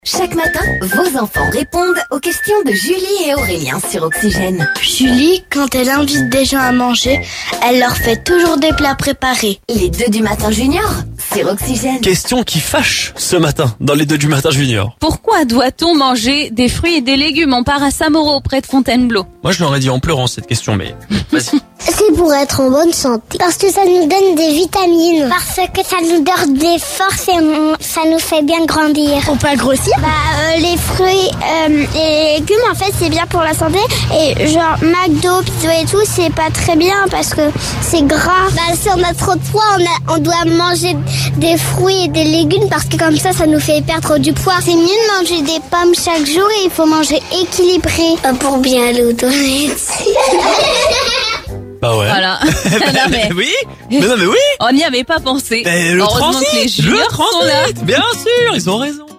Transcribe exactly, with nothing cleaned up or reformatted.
Chaque matin, vos enfants répondent aux questions de Julie et Aurélien sur Oxygène. Julie, quand elle invite des gens à manger, elle leur fait toujours des plats préparés. Les deux du matin junior sur Oxygène. Question qui fâche ce matin dans les deux du matin junior. Pourquoi doit-on manger des fruits et des légumes? On part à Saint-Mauro, près de Fontainebleau. Moi je l'aurais dit en pleurant cette question, mais vas-y. C'est pour être en bonne santé. Parce que ça nous donne des vitamines. Parce que ça nous donne des forces et on- ça nous fait bien grandir. Faut pas grossir? Bah, euh, les fruits euh, et légumes, en fait, c'est bien pour la santé. Et genre, McDo, pizza et tout, c'est pas très bien parce que c'est gras. Bah, si on a trop de poids, on, a, on doit manger des fruits et des légumes parce que comme ça, ça nous fait perdre du poids. C'est mieux de manger des pommes chaque jour et il faut manger équilibré. Euh, pour bien aller aux toilettes. Bah ouais. Voilà. Non, mais oui. Mais non mais oui. on n'y avait pas pensé. Mais le Heureusement transit. que les Le juniors sont là. transit. Bien sûr, ils ont raison.